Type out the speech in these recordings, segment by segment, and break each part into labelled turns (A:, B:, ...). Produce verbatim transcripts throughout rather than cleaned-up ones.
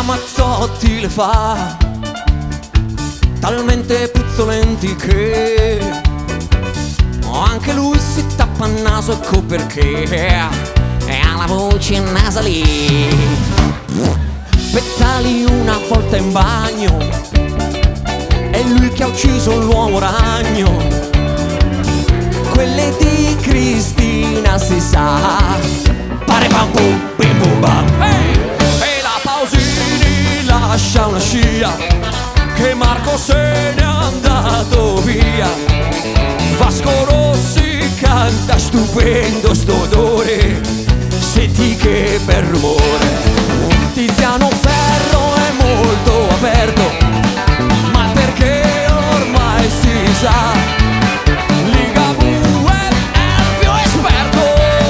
A: Ramazzotti le fa talmente puzzolenti che anche lui si tappa il naso, ecco perché ha la voce nasali. Pezzali una volta in bagno, è lui che ha ucciso l'uomo ragno. Quelle di Cristina si sa, pare pam pum bim bum bam. Hey! E la Pausini lascia una scia, che Marco se n'è andato via. Vasco Rossi canta stupendo sto odore, senti che bel rumore. Tiziano Ferro è molto aperto, ma perché ormai si sa, Ligabue è il più esperto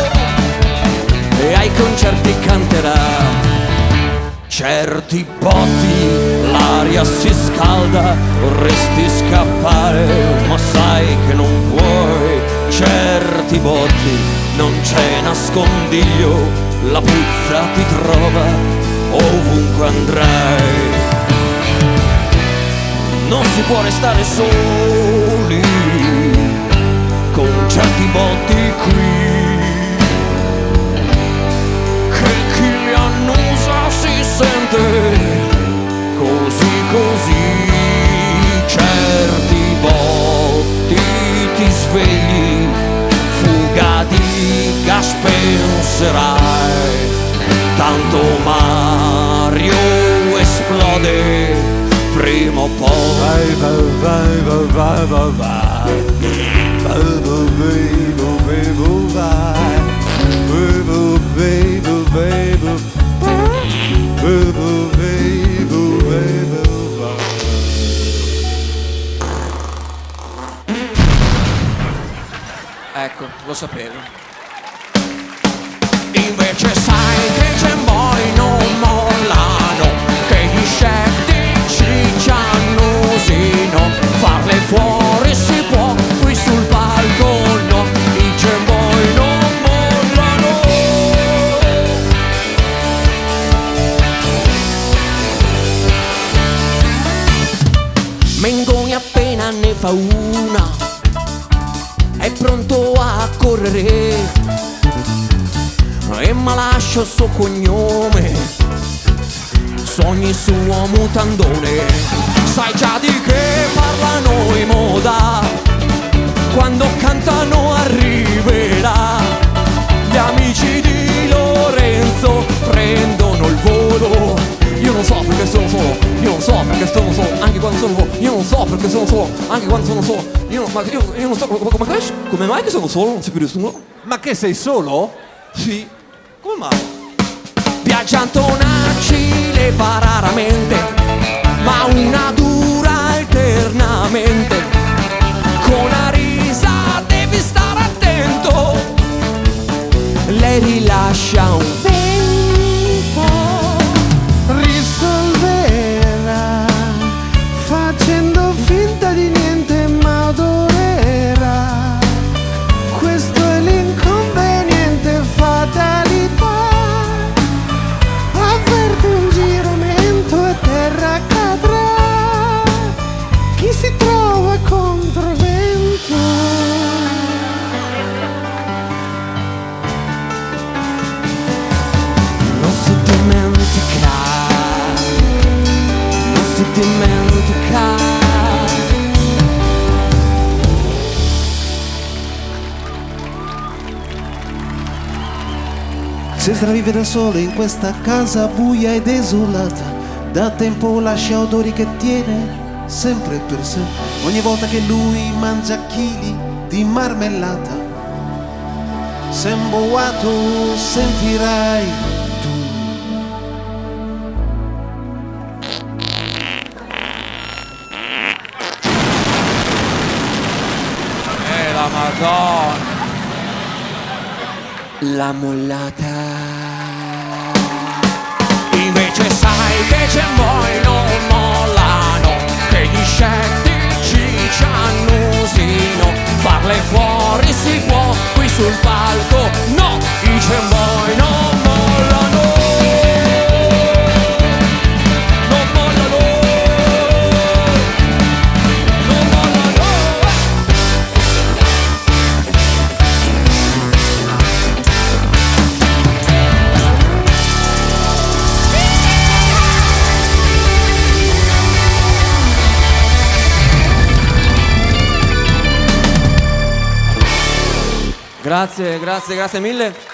A: e ai concerti canterà. Certi botti l'aria si scalda, vorresti scappare ma sai che non puoi. Certi botti non c'è nascondiglio, la puzza ti trova ovunque andrai. Non si può restare soli con certi botti qui, che chi li annusa si sente così così. Certi botti ti svegli, fuga di gas penserai, tanto Mario esplode prima o poi. Vai vai vai vai vai vai vai vai ecco, lo sapevo. Invece sai che c'è poi non mollano, che gli scettici ci annusino. Farle fuori si può, qui sul palco no, i gemboi non mollano. Mengoni appena ne fa una è pronto a correre e ma lascia il suo cognome, sogni suo mutandone. Sai già di che parlano i moda, quando cantano arriverà. Gli amici di Lorenzo prendono il volo. Io non so perché sono solo, io non so perché sono solo, anche quando sono solo. Io non so perché sono solo, anche quando sono solo. Io, ma io, io non so come, come, come mai che sono solo, non c'è più nessuno.
B: Ma che sei solo?
A: Sì. Come mai? Piaggiantonacci le fa raramente, ma una dura alternamente. Con la risa devi stare attento, lei rilascia un
C: tempo, risolverà, facendo finta di niente ma adorerà. Questo è l'inconveniente, fatalità. Avverte un giramento e terra cadrà. Chi si trova contro vento.
A: Non si dimentica, non si dimentica.
C: Cesare vive da solo in questa casa buia e desolata. Da tempo lascia odori che tiene sempre per sé. Ogni volta che lui mangia chili di marmellata, se imboato sentirai tu.
A: Eh, la Madonna. La mollata. Invece sai che c'è poi non mollano, che gli scettici ci annusino. Farle fuori si può, qui sul palco no, i gemboi non mollano. Grazie, grazie, grazie mille.